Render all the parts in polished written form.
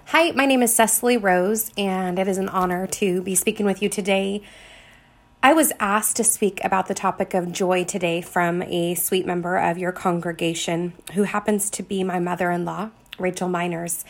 Hi, my name is Cecily Rose, and it is an honor to be speaking with you today. I was asked to speak about the topic of joy today from a sweet member of your congregation who happens to be my mother-in-law, Rachel Miners.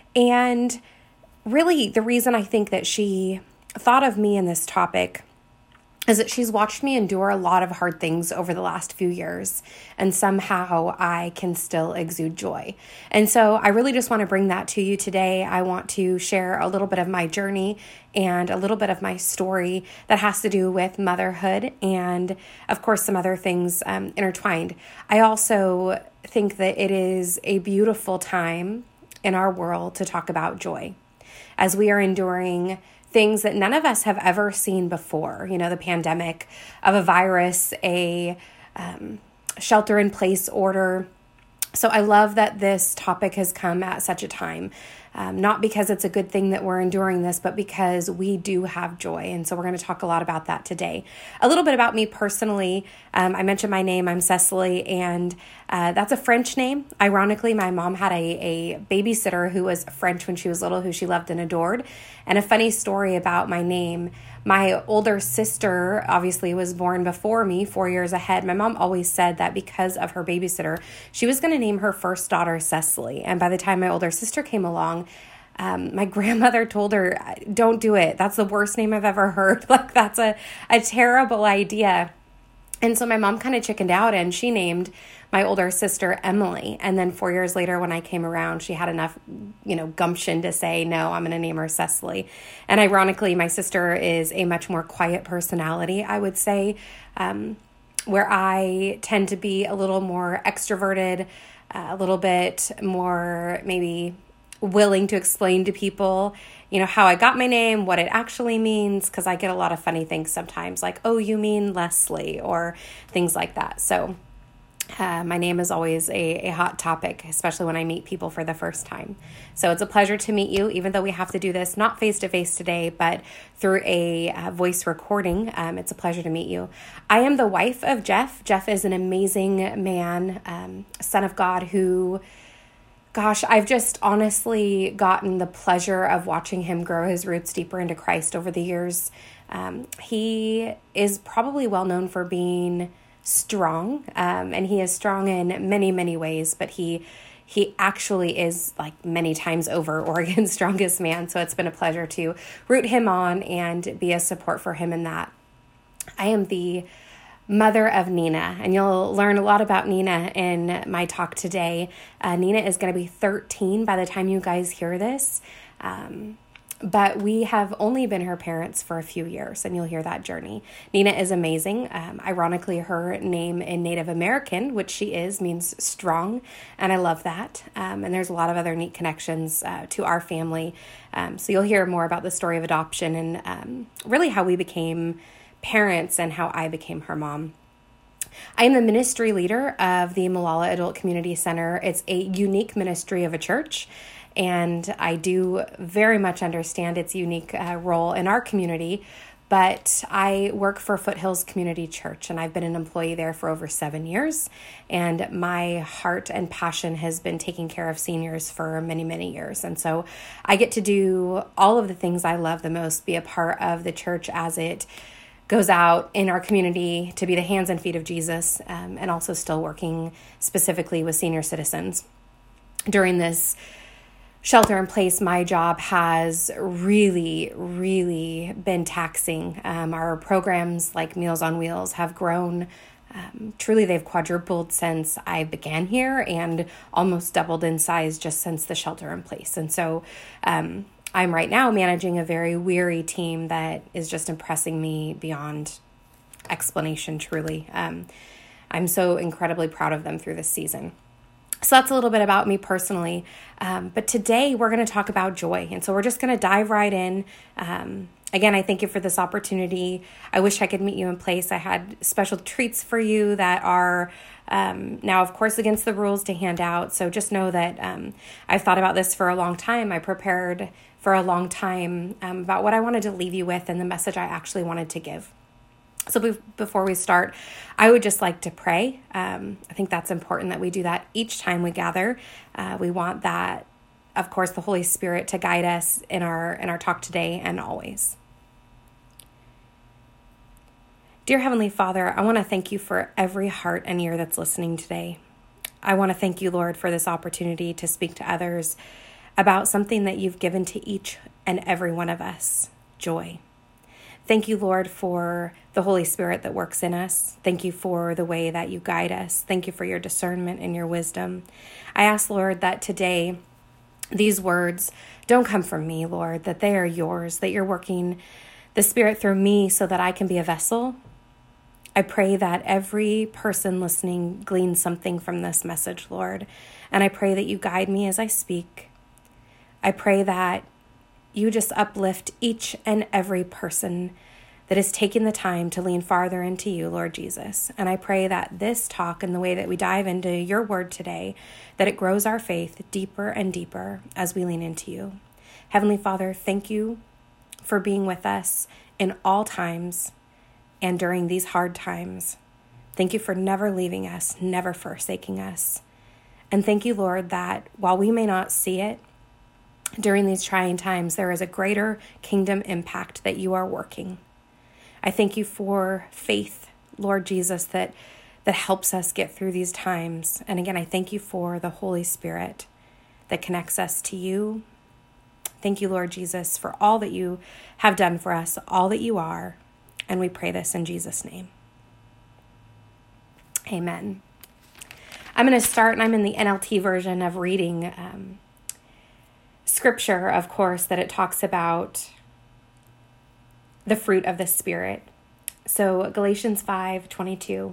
And really, the reason I think that she thought of me in this topic is that she's watched me endure a lot of hard things over the last few years, and somehow I can still exude joy. And so I really just want to bring that to you today. I want to share a little bit of my journey and a little bit of my story that has to do with motherhood and, of course, some other things intertwined. I also think that it is a beautiful time in our world to talk about joy as we are enduring things that none of us have ever seen before. You know, the pandemic of a virus, a shelter-in-place order. So I love that this topic has come at such a time, not because it's a good thing that we're enduring this, but because we do have joy. And so we're going to talk a lot about that today. A little bit about me personally. I mentioned my name. I'm Cecily, and that's a French name. Ironically, my mom had a babysitter who was French when she was little, who she loved and adored. And a funny story about my name: my older sister obviously was born before me, 4 years ahead. My mom always said that because of her babysitter, she was going to name her first daughter Cecily. And by the time my older sister came along, my grandmother told her, "Don't do it. That's the worst name I've ever heard. Like, that's a terrible idea." And so my mom kind of chickened out, and she named my older sister Emily. And then 4 years later, when I came around, she had enough, gumption to say, "No, I'm going to name her Cecily." And ironically, my sister is a much more quiet personality, I would say, where I tend to be a little more extroverted, a little bit more maybe willing to explain to people, how I got my name, what it actually means, because I get a lot of funny things sometimes, like, "Oh, you mean Leslie," or things like that. So my name is always a hot topic, especially when I meet people for the first time. So it's a pleasure to meet you, even though we have to do this not face-to-face today, but through a voice recording. It's a pleasure to meet you. I am the wife of Jeff. Jeff is an amazing man, son of God, who, gosh, I've just honestly gotten the pleasure of watching him grow his roots deeper into Christ over the years. He is probably well known for being strong, and he is strong in many, many ways, but he actually is, like, many times over Oregon's strongest man. So it's been a pleasure to root him on and be a support for him in that. I am the mother of Nina, and you'll learn a lot about Nina in my talk today. Nina is going to be 13 by the time you guys hear this, but we have only been her parents for a few years, and you'll hear that journey. Nina is amazing. Ironically, her name in Native American, which she is, means strong, and I love that. And there's a lot of other neat connections to our family. So you'll hear more about the story of adoption and really how we became parents and how I became her mom. I am the ministry leader of the Molalla Adult Community Center. It's a unique ministry of a church, and I do very much understand its unique role in our community, but I work for Foothills Community Church, and I've been an employee there for over 7 years, and my heart and passion has been taking care of seniors for many, many years. And so I get to do all of the things I love the most, be a part of the church as it goes out in our community to be the hands and feet of Jesus, and also still working specifically with senior citizens. During this shelter in place, my job has really, really been taxing. Our programs like Meals on Wheels have grown. Truly, they've quadrupled since I began here and almost doubled in size just since the shelter in place. And so I'm right now managing a very weary team that is just impressing me beyond explanation, truly. I'm so incredibly proud of them through this season. So that's a little bit about me personally. But today we're going to talk about joy. And so we're just going to dive right in. Again, I thank you for this opportunity. I wish I could meet you in place. I had special treats for you that are now, of course, against the rules to hand out. So just know that I've thought about this for a long time. I prepared for a long time about what I wanted to leave you with and the message I actually wanted to give. So before we start, I would just like to pray. I think that's important that we do that each time we gather. We want that of course, the Holy Spirit to guide us in our talk today and always. Dear Heavenly Father, I want to thank you for every heart and ear that's listening today. I want to thank you, Lord, for this opportunity to speak to others about something that you've given to each and every one of us, joy. Thank you, Lord, for the Holy Spirit that works in us. Thank you for the way that you guide us. Thank you for your discernment and your wisdom. I ask, Lord, that today these words don't come from me, Lord, that they are yours, that you're working the Spirit through me so that I can be a vessel. I pray that every person listening gleans something from this message, Lord, and I pray that you guide me as I speak. I pray that you just uplift each and every person that is taking the time to lean farther into you, Lord Jesus. And I pray that this talk and the way that we dive into your word today, that it grows our faith deeper and deeper as we lean into you. Heavenly Father, thank you for being with us in all times and during these hard times. Thank you for never leaving us, never forsaking us. And thank you, Lord, that while we may not see it, during these trying times, there is a greater kingdom impact that you are working. I thank you for faith, Lord Jesus, that helps us get through these times. And again, I thank you for the Holy Spirit that connects us to you. Thank you, Lord Jesus, for all that you have done for us, all that you are. And we pray this in Jesus' name. Amen. I'm going to start, and I'm in the NLT version of reading scripture, of course, that it talks about the fruit of the Spirit. So Galatians 5:22.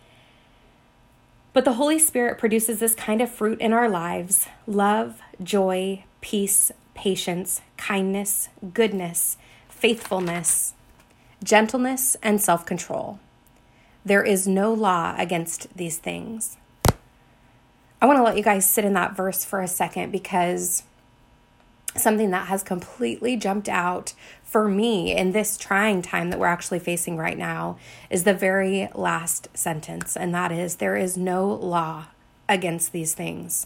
But the Holy Spirit produces this kind of fruit in our lives: love, joy, peace, patience, kindness, goodness, faithfulness, gentleness, and self-control. There is no law against these things. I want to let you guys sit in that verse for a second, because something that has completely jumped out for me in this trying time that we're actually facing right now is the very last sentence, and that is, there is no law against these things.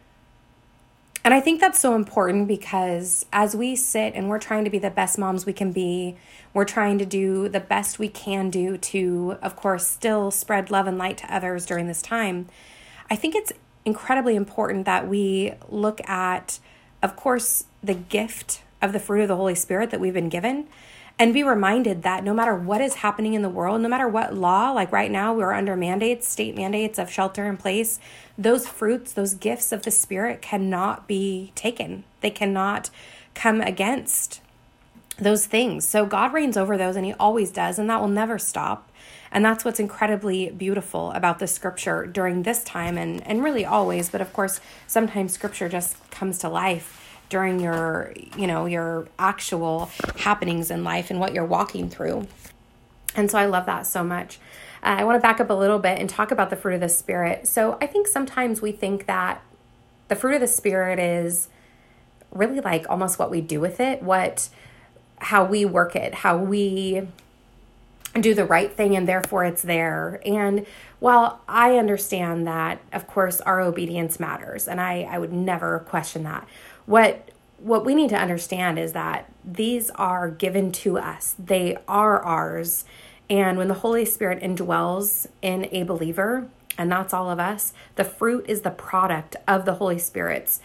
And I think that's so important, because as we sit and we're trying to be the best moms we can be, we're trying to do the best we can do to, of course, still spread love and light to others during this time. I think it's incredibly important that we look at, of course, the gift of the fruit of the Holy Spirit that we've been given, and be reminded that no matter what is happening in the world, no matter what law, like right now we're under mandates, state mandates of shelter in place, those fruits, those gifts of the Spirit cannot be taken. They cannot come against those things. So God reigns over those, and he always does, and that will never stop. And that's what's incredibly beautiful about the scripture during this time, and really always, but of course, sometimes scripture just comes to life during your actual happenings in life and what you're walking through. And so I love that so much. I want to back up a little bit and talk about the fruit of the Spirit. So I think sometimes we think that the fruit of the Spirit is really like almost what we do with it, how we work it, how we do the right thing, and therefore it's there. And while I understand that, of course, our obedience matters, and I would never question that, what we need to understand is that these are given to us. They are ours. And when the Holy Spirit indwells in a believer, and that's all of us, the fruit is the product of the Holy Spirit's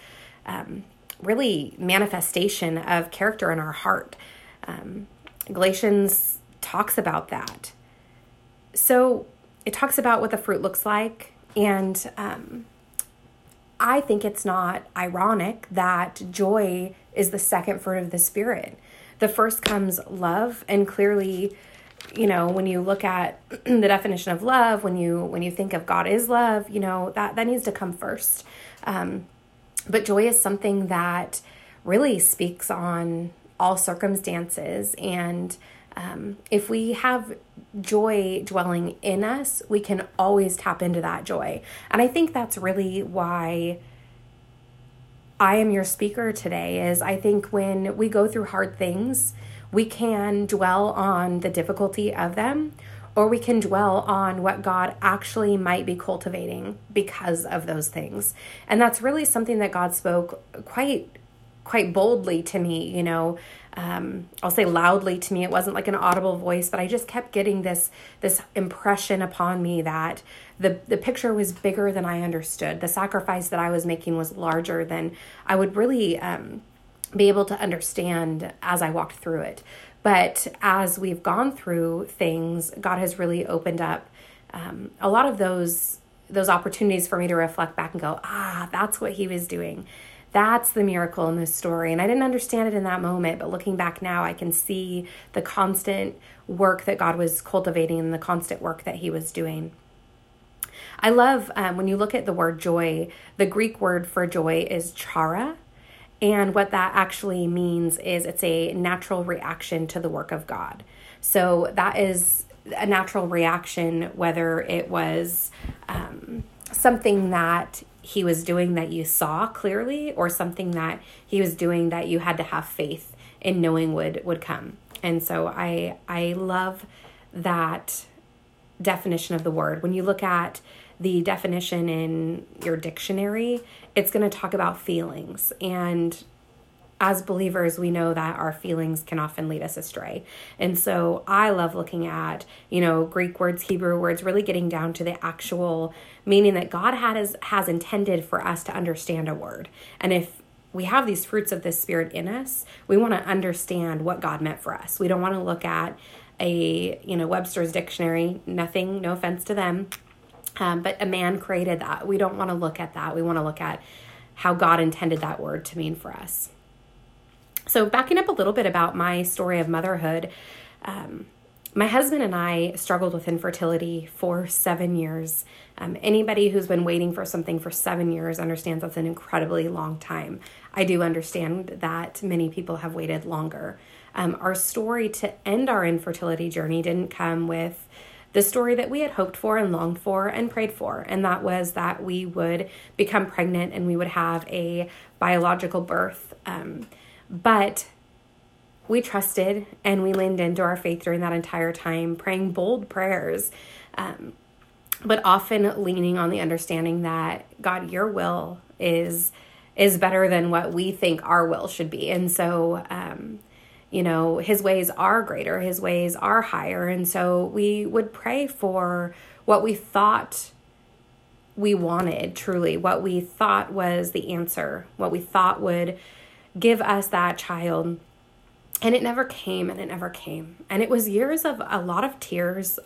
really manifestation of character in our heart. Galatians talks about that. So it talks about what the fruit looks like, and I think it's not ironic that joy is the second fruit of the Spirit. The first comes love, and clearly, when you look at the definition of love, when you think of God is love, that needs to come first. But joy is something that really speaks on all circumstances, and if we have joy dwelling in us, we can always tap into that joy. And I think that's really why I am your speaker today, is I think when we go through hard things, we can dwell on the difficulty of them, or we can dwell on what God actually might be cultivating because of those things. And that's really something that God spoke quite boldly to me, I'll say loudly to me. It wasn't like an audible voice, but I just kept getting this impression upon me that the picture was bigger than I understood. The sacrifice that I was making was larger than I would really be able to understand as I walked through it. But as we've gone through things, God has really opened up a lot of those opportunities for me to reflect back and go, that's what he was doing. That's the miracle in this story. And I didn't understand it in that moment, but looking back now, I can see the constant work that God was cultivating and the constant work that he was doing. I love when you look at the word joy, the Greek word for joy is chara. And what that actually means is it's a natural reaction to the work of God. So that is a natural reaction, whether it was something that he was doing that you saw clearly, or something that he was doing that you had to have faith in knowing would come. And so I love that definition of the word. When you look at the definition in your dictionary, it's going to talk about feelings. And as believers, we know that our feelings can often lead us astray. And so I love looking at, Greek words, Hebrew words, really getting down to the actual meaning that God has intended for us to understand a word. And if we have these fruits of the Spirit in us, we want to understand what God meant for us. We don't want to look at a, Webster's dictionary, no offense to them, but a man created that. We don't want to look at that. We want to look at how God intended that word to mean for us. So backing up a little bit about my story of motherhood, my husband and I struggled with infertility for 7 years. Anybody who's been waiting for something for 7 years understands that's an incredibly long time. I do understand that many people have waited longer. Our story to end our infertility journey didn't come with the story that we had hoped for and longed for and prayed for. And that was that we would become pregnant and we would have a biological birth. But we trusted and we leaned into our faith during that entire time, praying bold prayers, but often leaning on the understanding that, God, your will is better than what we think our will should be. And so, his ways are greater, his ways are higher. And so we would pray for what we thought we wanted, truly, what we thought was the answer, what we thought would give us that child. And it never came, and it never came. And it was years of a lot of tears,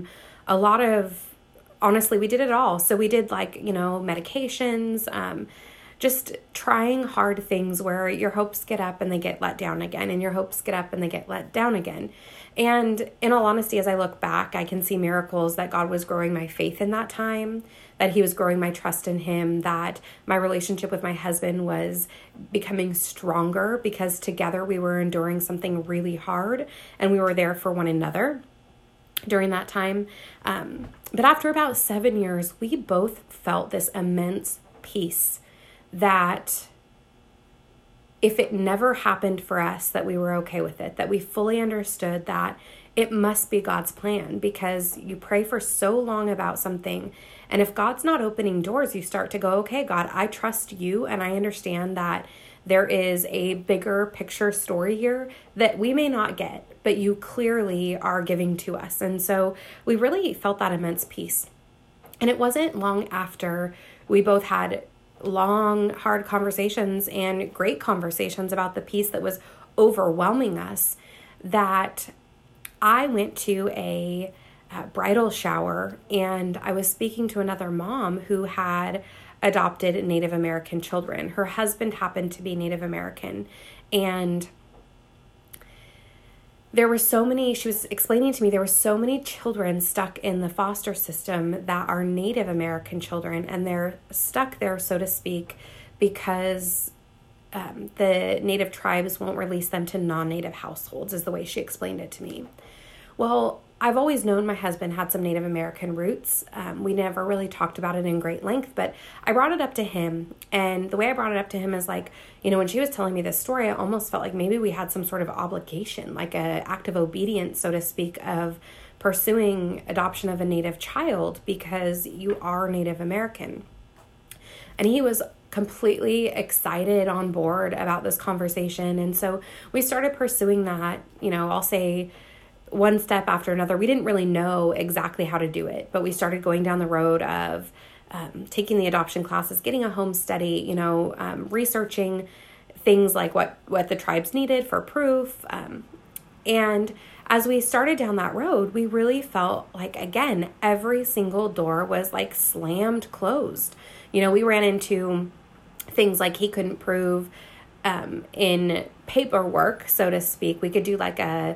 honestly, we did it all. So we did medications, just trying hard things where your hopes get up and they get let down again, and your hopes get up and they get let down again. And in all honesty, as I look back, I can see miracles that God was growing my faith in that time, that he was growing my trust in him, that my relationship with my husband was becoming stronger because together we were enduring something really hard and we were there for one another during that time. But after about 7 years, we both felt this immense peace that if it never happened for us, that we were okay with it, that we fully understood that it must be God's plan, because you pray for so long about something. And if God's not opening doors, you start to go, okay, God, I trust you. And I understand that there is a bigger picture story here that we may not get, but you clearly are giving to us. And so we really felt that immense peace. And it wasn't long after we both had long, hard conversations and great conversations about the peace that was overwhelming us that I went to a bridal shower, and I was speaking to another mom who had adopted Native American children. Her husband happened to be Native American, and there were so many, she was explaining to me, there were so many children stuck in the foster system that are Native American children, and they're stuck there, so to speak, because the Native tribes won't release them to non-Native households, is the way she explained it to me. Well, I've always known my husband had some Native American roots. We never really talked about it in great length, but I brought it up to him. And the way I brought it up to him is when she was telling me this story, I almost felt like maybe we had some sort of obligation, like an act of obedience, so to speak, of pursuing adoption of a Native child because you are Native American. And he was completely excited on board about this conversation. And so we started pursuing that, I'll say one step after another. We didn't really know exactly how to do it, but we started going down the road of taking the adoption classes, getting a home study, researching things like what the tribes needed for proof. And as we started down that road, we really felt like, again, every single door was like slammed closed. We ran into things like he couldn't prove in paperwork, so to speak. We could do like a,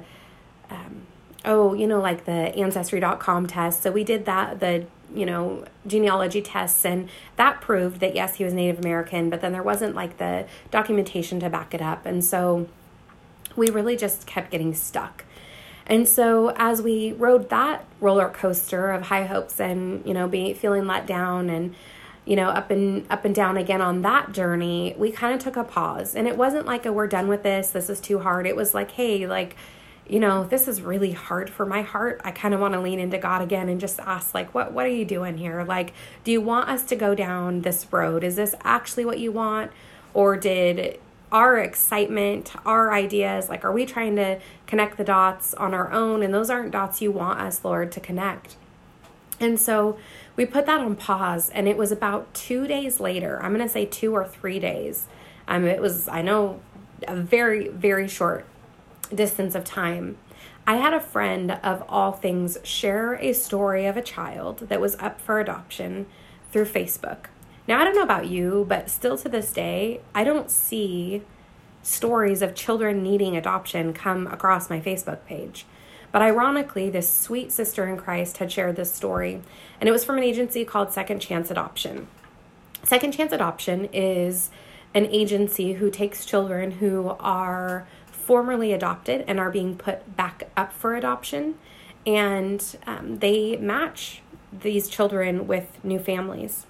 like the Ancestry.com test. So we did that, the, genealogy tests, and that proved that, yes, he was Native American, but then there wasn't like the documentation to back it up. And so we really just kept getting stuck. And so as we rode that roller coaster of high hopes and, feeling let down and, up and down again on that journey, we kind of took a pause. And it wasn't like, we're done with this. This is too hard. It was like, hey, this is really hard for my heart. I kind of want to lean into God again and just ask, what are you doing here? Do you want us to go down this road? Is this actually what you want? Or did our excitement, our ideas, are we trying to connect the dots on our own? And those aren't dots you want us, Lord, to connect. And so we put that on pause, and it was about 2 days later. I'm going to say 2 or 3 days. It was, I know, a very, very short distance of time. I had a friend of all things share a story of a child that was up for adoption through Facebook. Now, I don't know about you, but still to this day, I don't see stories of children needing adoption come across my Facebook page. But ironically, this sweet sister in Christ had shared this story, and it was from an agency called Second Chance Adoption. Second Chance Adoption is an agency who takes children who are formerly adopted and are being put back up for adoption, and they match these children with new families.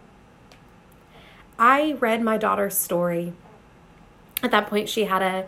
I read my daughter's story. At that point, she had a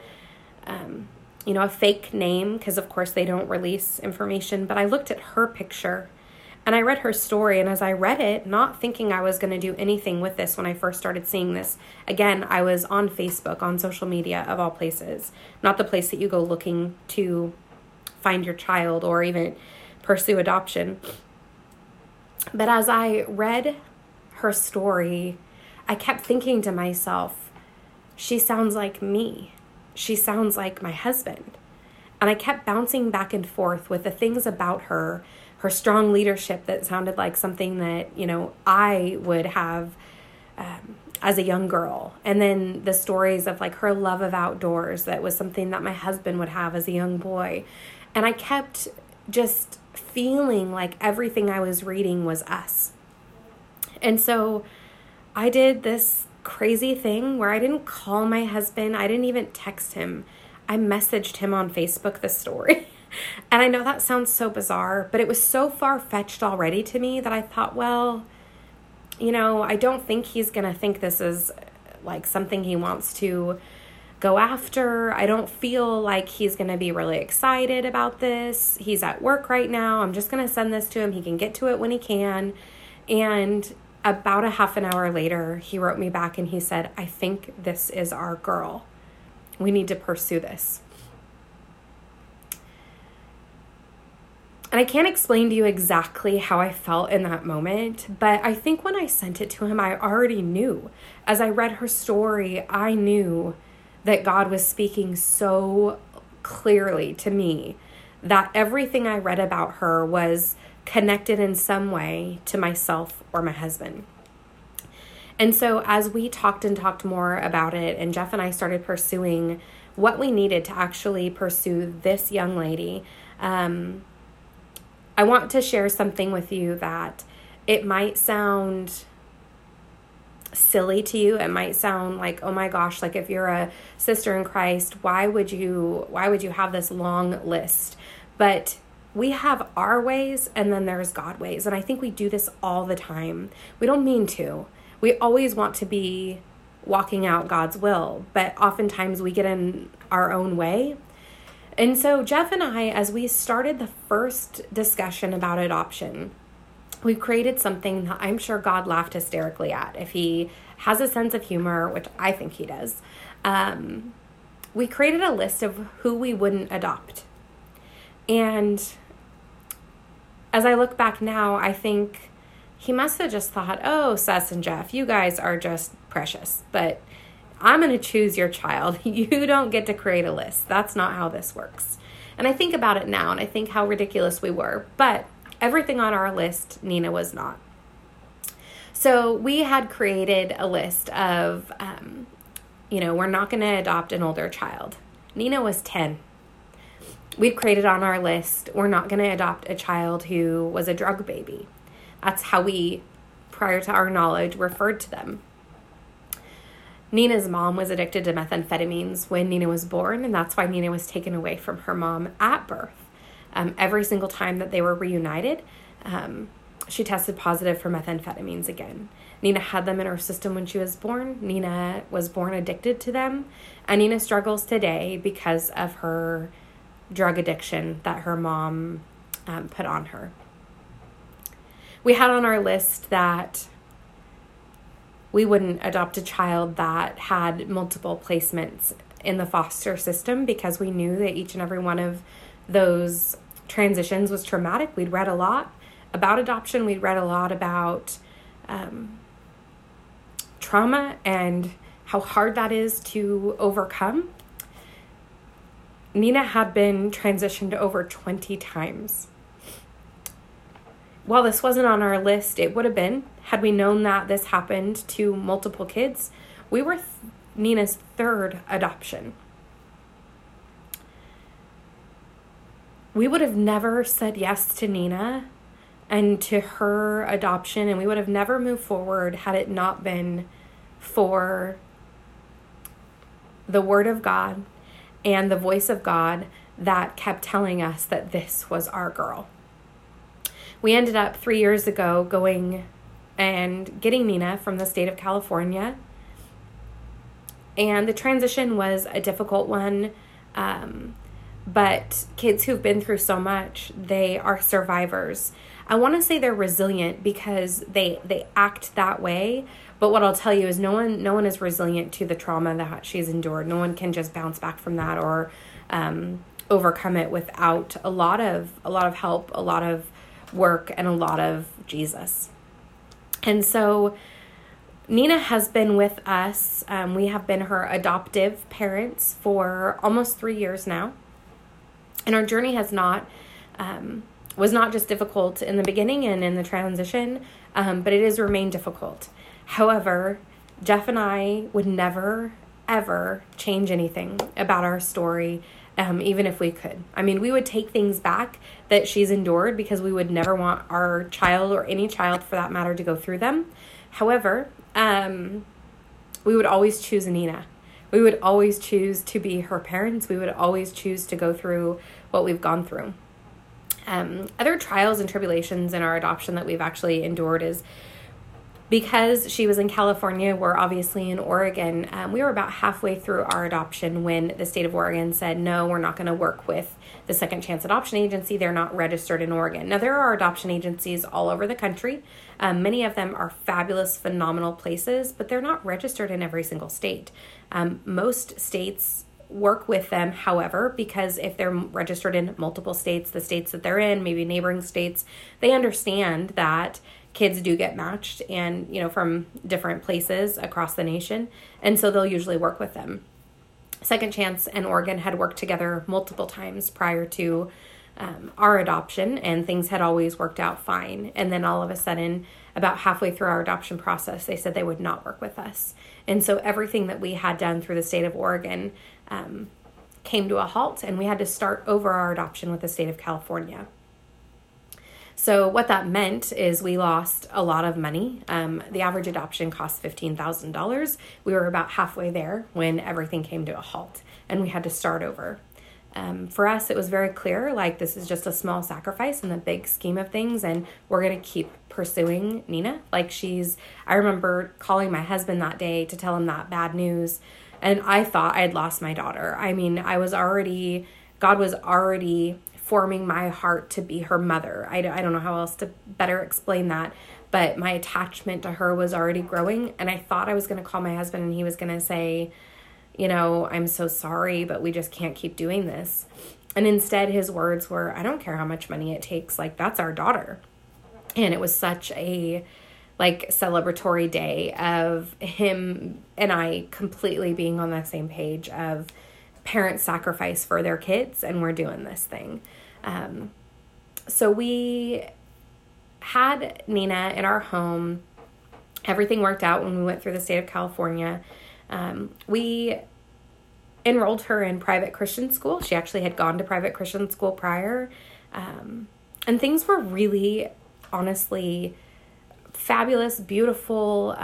fake name, because of course they don't release information, but I looked at her picture and I read her story. And as I read it, not thinking I was going to do anything with this when I first started seeing this, again, I was on Facebook, on social media of all places, not the place that you go looking to find your child or even pursue adoption. But as I read her story, I kept thinking to myself, she sounds like me. She sounds like my husband. And I kept bouncing back and forth with the things about her strong leadership that sounded like something that, I would have as a young girl. And then the stories of her love of outdoors, that was something that my husband would have as a young boy. And I kept just feeling like everything I was reading was us. And so I did this crazy thing where I didn't call my husband. I didn't even text him. I messaged him on Facebook the story. And I know that sounds so bizarre, but it was so far-fetched already to me that I thought, well, I don't think he's going to think this is something he wants to go after. I don't feel like he's going to be really excited about this. He's at work right now. I'm just going to send this to him. He can get to it when he can. And about a half an hour later, he wrote me back and he said, I think this is our girl. We need to pursue this. And I can't explain to you exactly how I felt in that moment, but I think when I sent it to him, I already knew. As I read her story, I knew that God was speaking so clearly to me that everything I read about her was connected in some way to myself or my husband. And so as we talked more about it, and Jeff and I started pursuing what we needed to actually pursue this young lady, I want to share something with you that it might sound silly to you. It might sound like, oh my gosh, if you're a sister in Christ, why would you have this long list? But we have our ways, and then there's God ways. And I think we do this all the time. We don't mean to. We always want to be walking out God's will, but oftentimes we get in our own way. And so Jeff and I, as we started the first discussion about adoption, we created something that I'm sure God laughed hysterically at. If he has a sense of humor, which I think he does, we created a list of who we wouldn't adopt. And as I look back now, I think he must have just thought, oh, Sess and Jeff, you guys are just precious, but I'm going to choose your child. You don't get to create a list. That's not how this works. And I think about it now, and I think how ridiculous we were. But everything on our list, Nina was not. So we had created a list of, we're not going to adopt an older child. Nina was 10. We'd created on our list, we're not going to adopt a child who was a drug baby. That's how we, prior to our knowledge, referred to them. Nina's mom was addicted to methamphetamines when Nina was born, and that's why Nina was taken away from her mom at birth. Every single time that they were reunited, she tested positive for methamphetamines again. Nina had them in her system when she was born. Nina was born addicted to them, and Nina struggles today because of her drug addiction that her mom put on her. We had on our list that we wouldn't adopt a child that had multiple placements in the foster system because we knew that each and every one of those transitions was traumatic. We'd read a lot about adoption. We'd read a lot about trauma and how hard that is to overcome. Nina had been transitioned over 20 times. While this wasn't on our list, it would have been. Had we known that this happened to multiple kids, we were Nina's third adoption. We would have never said yes to Nina and to her adoption, and we would have never moved forward had it not been for the Word of God and the voice of God that kept telling us that this was our girl. We ended up 3 years ago going and getting Nina from the state of California. And the transition was a difficult one. But kids who've been through so much, they are survivors. I want to say they're resilient because they act that way. But what I'll tell you is no one is resilient to the trauma that she's endured. No one can just bounce back from that or overcome it without a lot of help, a lot of work, and a lot of Jesus. And so Nina has been with us. We have been her adoptive parents for almost 3 years now. And our journey was not just difficult in the beginning and in the transition, but it has remained difficult. However, Jeff and I would never, ever change anything about our story, even if we could. I mean, we would take things back that she's endured because we would never want our child or any child for that matter to go through them. However, we would always choose Nina. We would always choose to be her parents. We would always choose to go through what we've gone through. Other trials and tribulations in our adoption that we've actually endured is because she was in California, we're obviously in Oregon. We were about halfway through our adoption when the state of Oregon said, no, we're not going to work with the Second Chance Adoption Agency. They're not registered in Oregon. Now, there are adoption agencies all over the country. Many of them are fabulous, phenomenal places, but they're not registered in every single state. Most states work with them, however, because if they're registered in multiple states, the states that they're in, maybe neighboring states, they understand that kids do get matched and, from different places across the nation. And so they'll usually work with them. Second Chance and Oregon had worked together multiple times prior to our adoption, and things had always worked out fine. And then all of a sudden, about halfway through our adoption process, they said they would not work with us. And so everything that we had done through the state of Oregon came to a halt, and we had to start over our adoption with the state of California. So what that meant is we lost a lot of money. The average adoption cost $15,000. We were about halfway there when everything came to a halt, and we had to start over. For us, it was very clear, this is just a small sacrifice in the big scheme of things, and we're going to keep pursuing Nina. I remember calling my husband that day to tell him that bad news, and I thought I'd lost my daughter. I mean, I was already God was already forming my heart to be her mother. I don't know how else to better explain that, but my attachment to her was already growing. And I thought I was going to call my husband and he was going to say, I'm so sorry, but we just can't keep doing this. And instead his words were, I don't care how much money it takes. Like, that's our daughter. And it was such a celebratory day of him and I completely being on the same page of parents sacrifice for their kids, and we're doing this thing. So we had Nina in our home. Everything worked out when we went through the state of California. We enrolled her in private Christian school. She actually had gone to private Christian school prior. And things were really, honestly, fabulous, beautiful,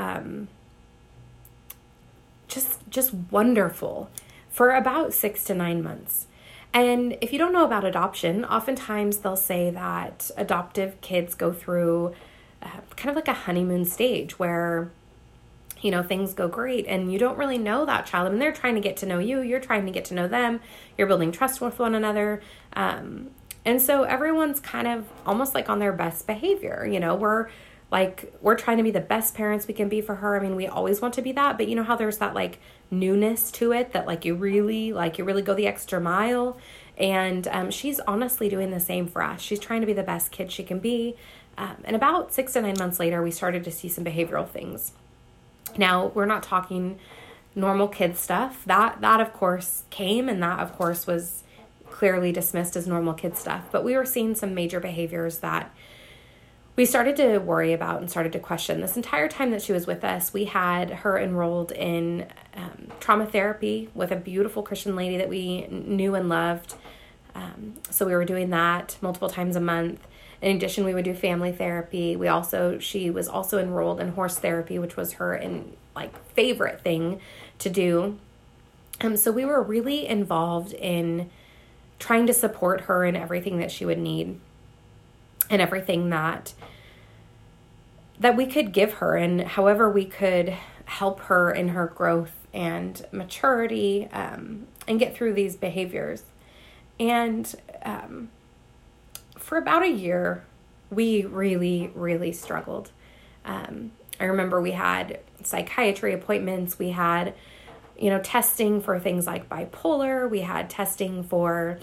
just wonderful for about 6 to 9 months. And if you don't know about adoption, oftentimes they'll say that adoptive kids go through kind of like a honeymoon stage where, things go great and you don't really know that child. I mean, they're trying to get to know you. You're trying to get to know them. You're building trust with one another. And so everyone's kind of almost like on their best behavior. We're trying to be the best parents we can be for her. I mean, we always want to be that, but you know how there's that newness to it that you really go the extra mile. And she's honestly doing the same for us. She's trying to be the best kid she can be. And about 6 to 9 months later, we started to see some behavioral things. Now, we're not talking normal kid stuff. That of course came, and that of course was clearly dismissed as normal kid stuff. But we were seeing some major behaviors that we started to worry about and started to question. This entire time that she was with us, we had her enrolled in trauma therapy with a beautiful Christian lady that we knew and loved. So we were doing that multiple times a month. In addition, we would do family therapy. She was also enrolled in horse therapy, which was her favorite thing to do. So we were really involved in trying to support her in everything that she would need and everything that we could give her, and however we could help her in her growth and maturity, and get through these behaviors. And for about a year, we really, really struggled. I remember we had psychiatry appointments. We had, testing for things like bipolar. We had testing for,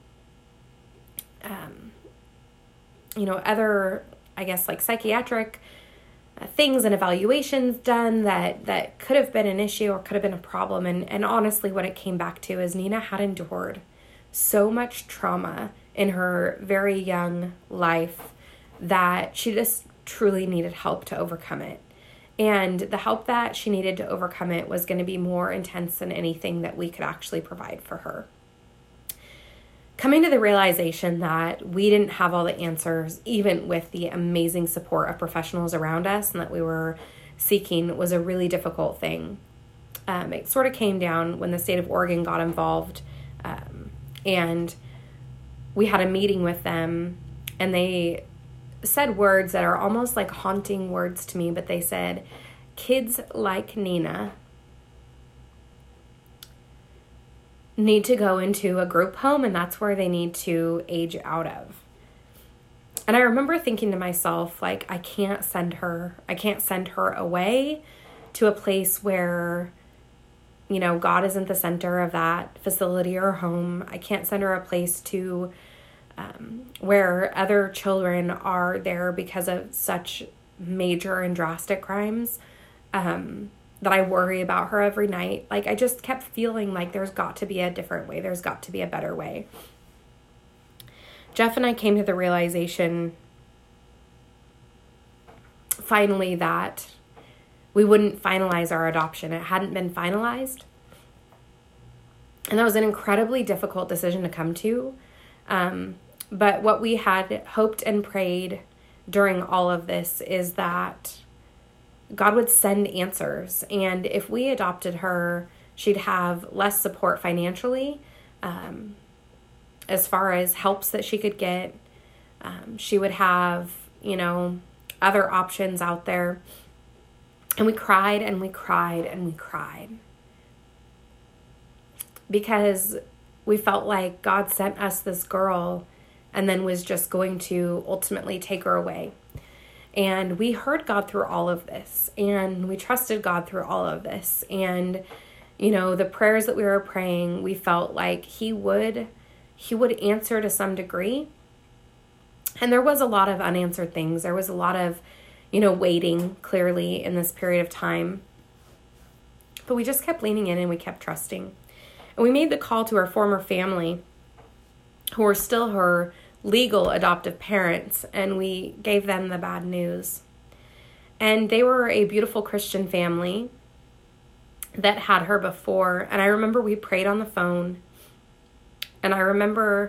other, psychiatric things and evaluations done that could have been an issue or could have been a problem. And honestly, what it came back to is Nina had endured so much trauma in her very young life that she just truly needed help to overcome it. And the help that she needed to overcome it was going to be more intense than anything that we could actually provide for her. Coming to the realization that we didn't have all the answers, even with the amazing support of professionals around us and that we were seeking, was a really difficult thing. It sort of came down when the state of Oregon got involved, and we had a meeting with them, and they said words that are almost like haunting words to me, but they said, kids like Nina need to go into a group home, and that's where they need to age out of. And I remember thinking to myself, I can't send her away to a place where, God isn't the center of that facility or home. I can't send her a place to where other children are there because of such major and drastic crimes, that I worry about her every night. I just kept feeling like there's got to be a different way. There's got to be a better way. Jeff and I came to the realization finally that we wouldn't finalize our adoption. It hadn't been finalized. And that was an incredibly difficult decision to come to. But what we had hoped and prayed during all of this is that God would send answers. And if we adopted her, she'd have less support financially, as far as helps that she could get. She would have, other options out there. And we cried and we cried and we cried. Because we felt like God sent us this girl and then was just going to ultimately take her away. And we heard God through all of this, and we trusted God through all of this. And, the prayers that we were praying, we felt like he would answer to some degree. And there was a lot of unanswered things. There was a lot of, waiting clearly in this period of time. But we just kept leaning in and we kept trusting. And we made the call to her former family, who were still her legal adoptive parents, and we gave them the bad news. And they were a beautiful Christian family that had her before. And I remember we prayed on the phone, and I remember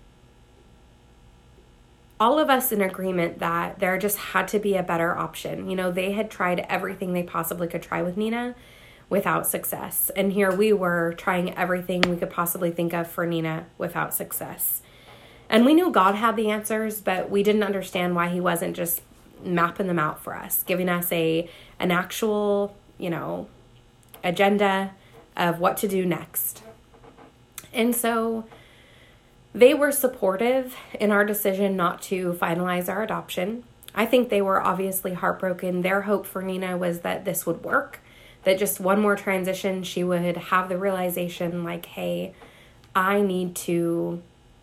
all of us in agreement that there just had to be a better option. They had tried everything they possibly could try with Nina without success. And here we were trying everything we could possibly think of for Nina without success. And we knew God had the answers, but we didn't understand why he wasn't just mapping them out for us, giving us an actual, agenda of what to do next. And so they were supportive in our decision not to finalize our adoption. I think they were obviously heartbroken. Their hope for Nina was that this would work, that just one more transition, she would have the realization like, hey, I need to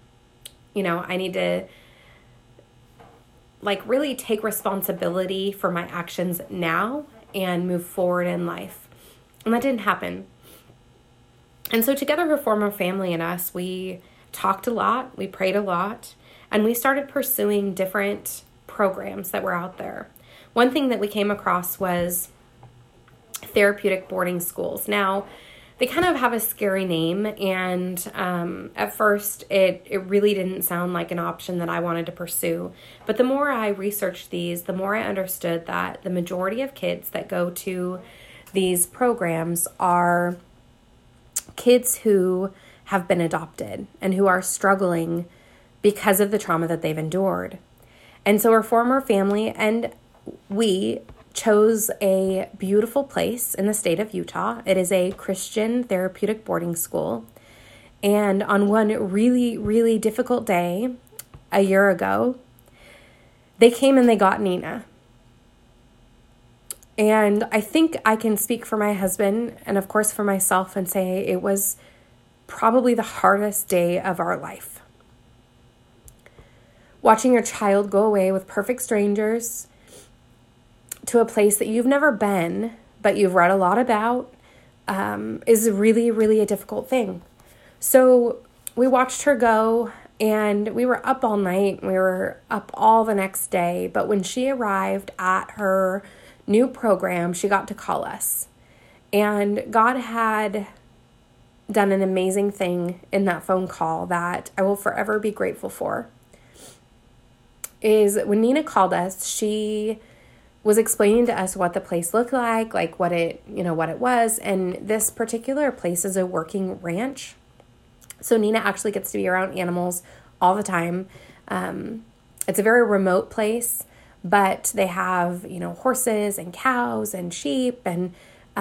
really take responsibility for my actions now and move forward in life. And that didn't happen. And so together, her former family and us, we talked a lot, we prayed a lot, and we started pursuing different programs that were out there. One thing that we came across was therapeutic boarding schools. Now, they kind of have a scary name, and at first it really didn't sound like an option that I wanted to pursue. But the more I researched these, the more I understood that the majority of kids that go to these programs are kids who have been adopted and who are struggling because of the trauma that they've endured. And so our former family and we chose a beautiful place in the state of Utah. It is a Christian therapeutic boarding school. And on one really, really difficult day a year ago, they came and they got Nina. And I think I can speak for my husband and of course for myself and say it was probably the hardest day of our life. Watching your child go away with perfect strangers to a place that you've never been, but you've read a lot about, is really, really a difficult thing. So we watched her go, and we were up all night. We were up all the next day. But when she arrived at her new program, she got to call us. And God had done an amazing thing in that phone call that I will forever be grateful for. Is when Nina called us, she was explaining to us what the place looked like what it was. And this particular place is a working ranch. So Nina actually gets to be around animals all the time. It's a very remote place, but they have, horses and cows and sheep. And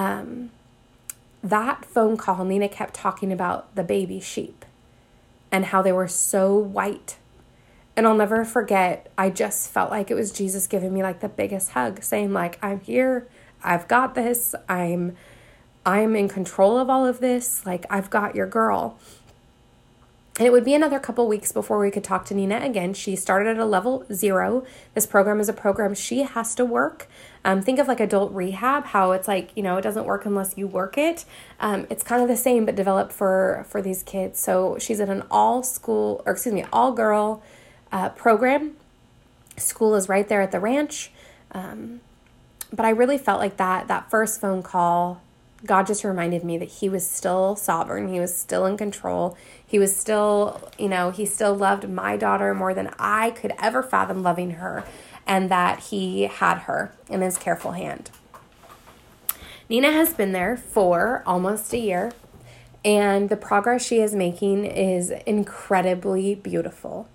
that phone call, Nina kept talking about the baby sheep and how they were so white. And I'll never forget, I just felt like it was Jesus giving me the biggest hug, saying I'm here, I've got this, I'm in control of all of this, I've got your girl. And it would be another couple weeks before we could talk to Nina again. She started at a level 0. This program is a program she has to work. Think of all rehab, how it's it doesn't work unless you work it. It's kind of the same, but developed for these kids. So she's in an all girl program. School is right there at the ranch. But I really felt like that first phone call, God just reminded me that he was still sovereign. He was still in control. He was still, he still loved my daughter more than I could ever fathom loving her, and that he had her in his careful hand. Nina has been there for almost a year, and the progress she is making is incredibly beautiful.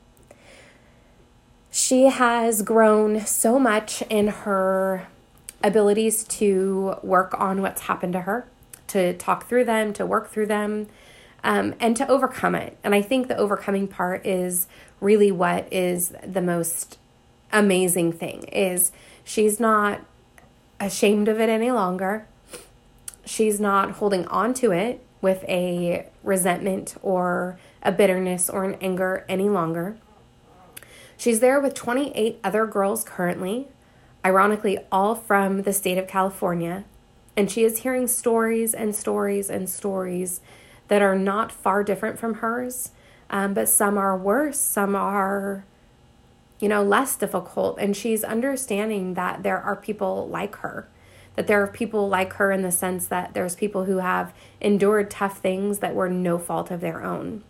She has grown so much in her abilities to work on what's happened to her, to talk through them, to work through them. and to overcome it. And I think the overcoming part is really what is the most amazing thing, is she's not ashamed of it any longer. She's not holding on to it with a resentment or a bitterness or an anger any longer. She's there with 28 other girls currently, ironically, all from the state of California. And she is hearing stories and stories and stories that are not far different from hers. But some are worse, some are, less difficult. And she's understanding that there are people like her, that there are people like her in the sense that there's people who have endured tough things that were no fault of their own.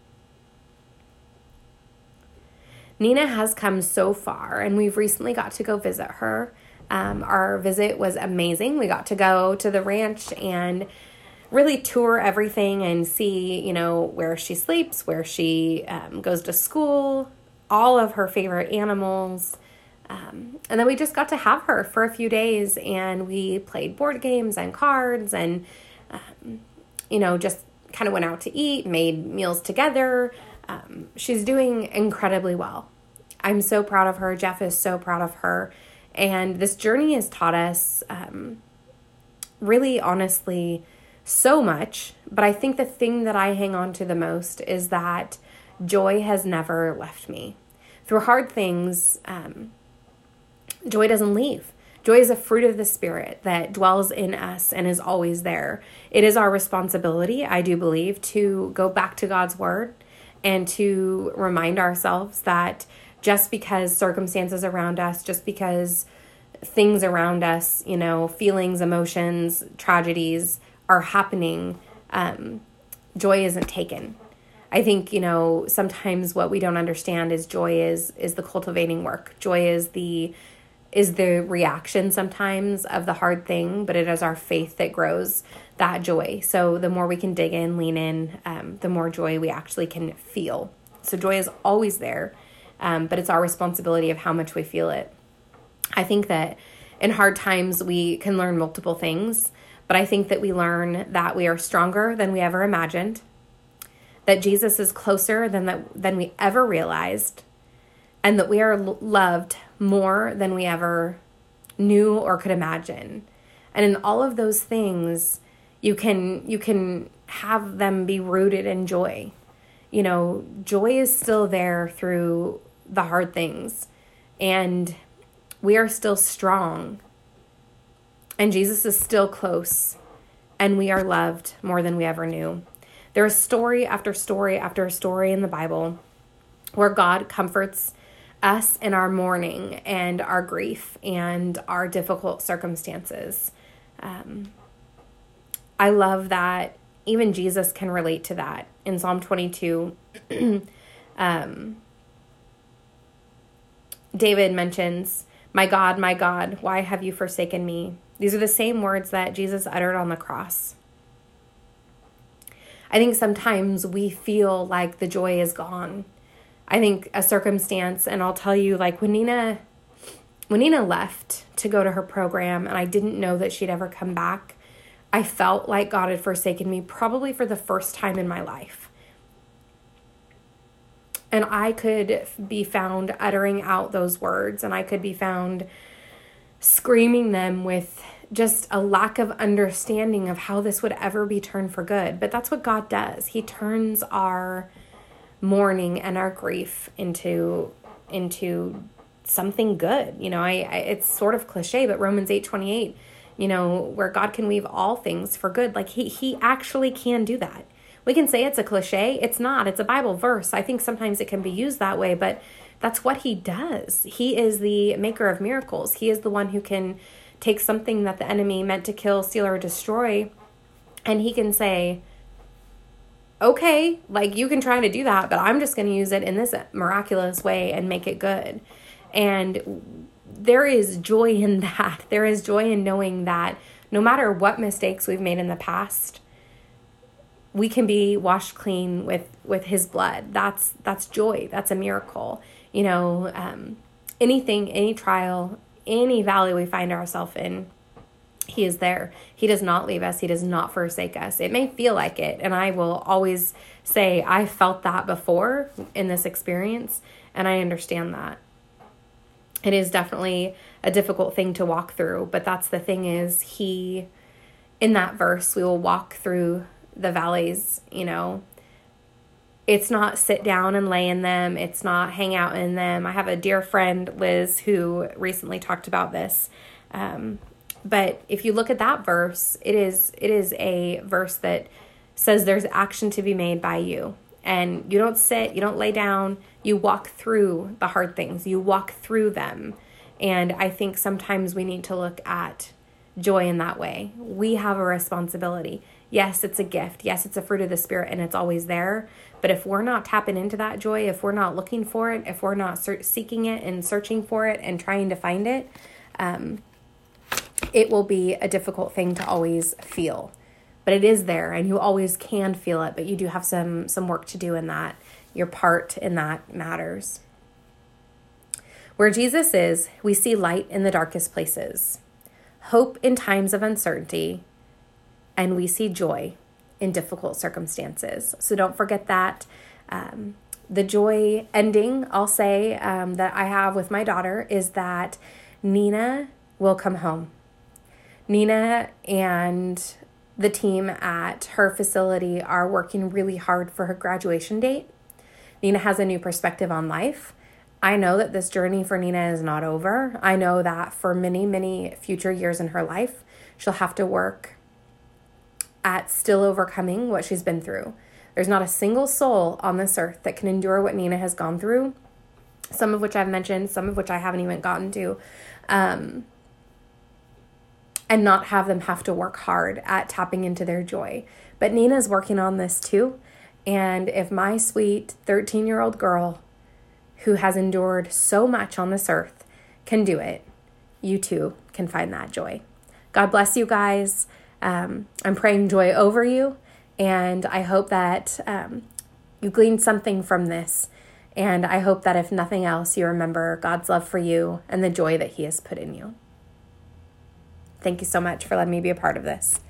Nina has come so far, and we've recently got to go visit her. Our visit was amazing. We got to go to the ranch and really tour everything and see, where she sleeps, where she goes to school, all of her favorite animals. And then we just got to have her for a few days, and we played board games and cards and, just kind of went out to eat, made meals together. She's doing incredibly well. I'm so proud of her. Jeff is so proud of her. And this journey has taught us, really honestly, so much. But I think the thing that I hang on to the most is that joy has never left me. Through hard things, joy doesn't leave. Joy is a fruit of the Spirit that dwells in us and is always there. It is our responsibility, I do believe, to go back to God's Word and to remind ourselves that just because circumstances around us, just because things around us, feelings, emotions, tragedies are happening, joy isn't taken. I think, sometimes what we don't understand is joy is the cultivating work. Joy is the reaction sometimes of the hard thing, but it is our faith that grows that joy. So the more we can dig in, lean in, the more joy we actually can feel. So joy is always there, but it's our responsibility of how much we feel it. I think that in hard times we can learn multiple things, but I think that we learn that we are stronger than we ever imagined, that Jesus is closer than we ever realized, and that we are loved more than we ever knew or could imagine. And in all of those things, you can have them be rooted in joy. Joy is still there through the hard things, and we are still strong, and Jesus is still close, and we are loved more than we ever knew. There is story after story after story in the Bible where God comforts us in our mourning and our grief and our difficult circumstances. I love that even Jesus can relate to that. In Psalm 22, David mentions, my God, why have you forsaken me?" These are the same words that Jesus uttered on the cross. I think sometimes we feel like the joy is gone. I think a circumstance, and I'll tell you, like when Nina left to go to her program and I didn't know that she'd ever come back, I felt like God had forsaken me probably for the first time in my life. And I could be found uttering out those words, and I could be found screaming them with just a lack of understanding of how this would ever be turned for good. But that's what God does. He turns our mourning and our grief into something good. It's sort of cliche, but Romans 8:28, where God can weave all things for good. Like he actually can do that. We can say it's a cliche. It's not. It's a Bible verse. I think sometimes it can be used that way, but that's what he does. He is the maker of miracles. He is the one who can take something that the enemy meant to kill, steal, or destroy, and he can say, okay, like you can try to do that, but I'm just going to use it in this miraculous way and make it good. And there is joy in that. There is joy in knowing that no matter what mistakes we've made in the past, we can be washed clean with his blood. That's joy. That's a miracle. Anything, any trial, any valley we find ourselves in, He is there. He does not leave us. He does not forsake us. It may feel like it. And I will always say, I felt that before in this experience, and I understand that. It is definitely a difficult thing to walk through, but that's the thing is in that verse, we will walk through the valleys, It's not sit down and lay in them. It's not hang out in them. I have a dear friend, Liz, who recently talked about this. But if you look at that verse, it is a verse that says there's action to be made by you. And you don't sit, you don't lay down, you walk through the hard things. You walk through them. And I think sometimes we need to look at joy in that way. We have a responsibility. Yes, it's a gift. Yes, it's a fruit of the Spirit, and it's always there. But if we're not tapping into that joy, if we're not looking for it, if we're not seeking it and searching for it and trying to find it, it will be a difficult thing to always feel. But it is there, and you always can feel it, but you do have some work to do in that. Your part in that matters. Where Jesus is, we see light in the darkest places, hope in times of uncertainty, and we see joy in difficult circumstances. So don't forget that. The joy ending, I'll say, that I have with my daughter is that Nina will come home. Nina and the team at her facility are working really hard for her graduation date. Nina has a new perspective on life. I know that this journey for Nina is not over. I know that for many, many future years in her life, she'll have to work at still overcoming what she's been through. There's not a single soul on this earth that can endure what Nina has gone through, some of which I've mentioned, some of which I haven't even gotten to, and not have them have to work hard at tapping into their joy. But Nina's working on this too. And if my sweet 13-year-old girl who has endured so much on this earth can do it, you too can find that joy. God bless you guys. I'm praying joy over you. And I hope that you gleaned something from this. And I hope that if nothing else, you remember God's love for you and the joy that He has put in you. Thank you so much for letting me be a part of this.